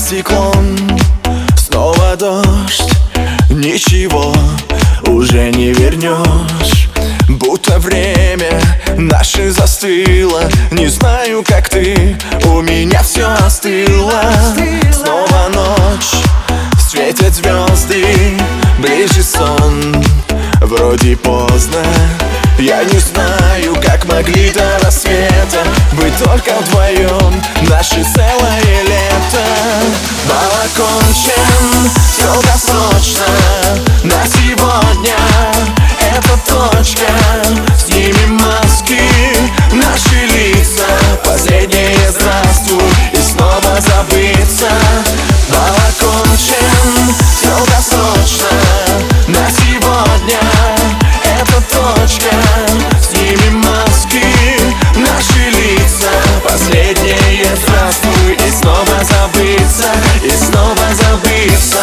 стеклом снова дождь. Ничего уже не вернешь, будто время наше застыло. Не знаю, как ты, у меня все остыло. Снова ночь, светят звезды, ближе сон, вроде поздно. Я не знаю, как могли до рассвета быть только вдвоем, наше целое лето. Бал окончен, долгосрочно, на сегодня это точка. Снимем маски, наши лица, последнее здравствуй и снова забыться. Бал окончен, долгосрочно, на сегодня это точка. Снимем маски, наши лица, последнее здравствуй и снова забыться, и снова забыться.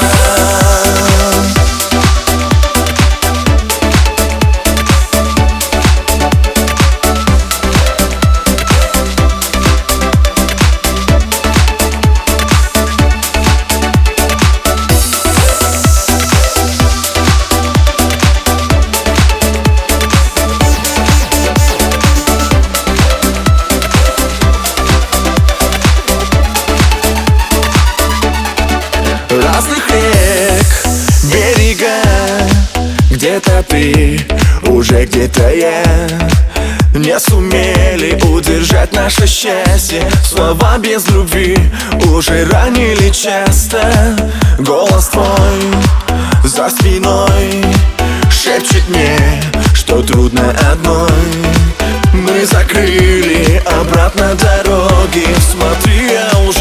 Разных рек, берега, где-то ты, уже где-то я. Не сумели удержать наше счастье, слова без любви уже ранили часто. Голос твой за спиной шепчет мне, что трудно одной. Мы закрыли обратно дороги, смотри, я уже